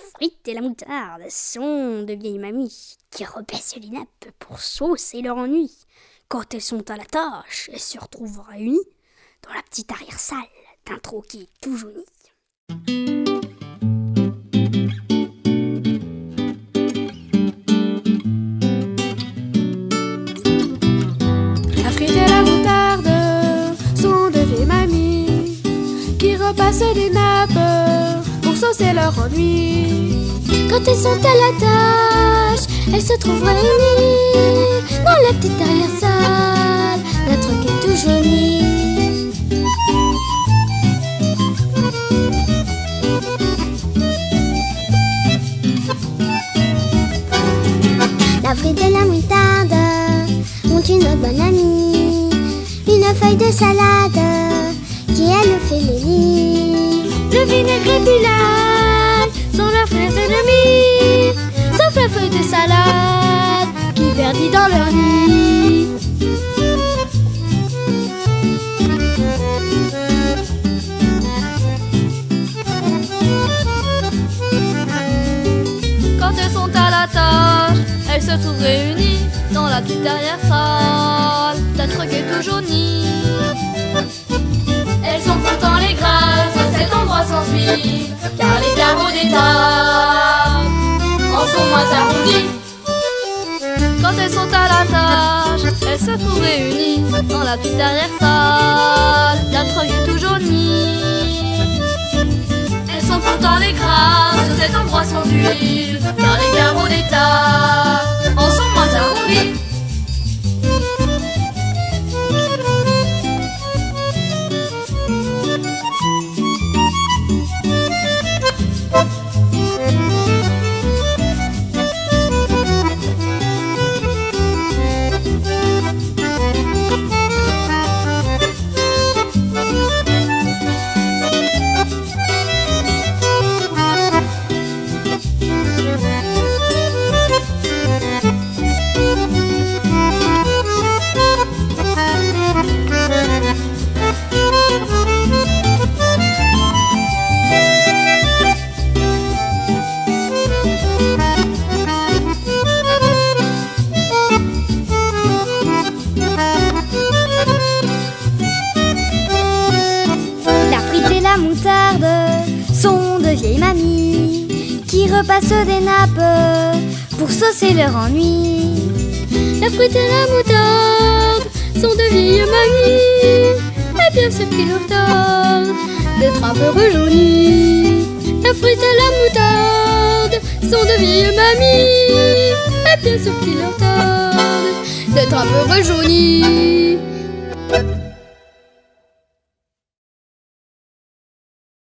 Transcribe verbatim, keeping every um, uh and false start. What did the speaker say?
frites et la moutarde sont de vieilles mamies qui repaissent les nappes pour saucer leur ennui. Quand elles sont à la tâche, elles se retrouvent réunies dans la petite arrière-salle d'un troquet tout jauni. La frite et la moutarde sont de vieilles mamies qui repassent des nappes pour saucer leur ennui. Quand elles sont à la tâche, elles se trouvent réunies dans la petite arrière-salle d'un troquet tout jauni. La frite et la moutarde ont une autre bonne amie, une feuille de salade qui elle fait les lits. Le vinaigre et puis l'ail sont leurs frères ennemis, sauf la feuille de salade qui verdit dans leur nid. Quand elles sont à la tâche, elles se trouvent réunies dans la petite arrière-salle d'un troquet tout jauni. Elles sont pourtant les grâces de cet endroit sans huile, car les carreaux des tables en sont moins arrondis. Quand elles sont à la tâche, elles se trouvent réunies dans la petite arrière-salle d'un troquet tout jauni. Elles sont pourtant les grâces de cet endroit sans huile, car les carreaux des tables en sont moins arrondis. Sont de vieilles mamies qui repassent des nappes pour saucer leur ennui. La frite et la moutarde sont de vieilles mamies, et bien sûr qu'il leur tarde d'être un peu rejaunis. La frite et la moutarde sont de vieilles mamies, et bien sûr qu'il leur tarde d'être un peu rejaunis.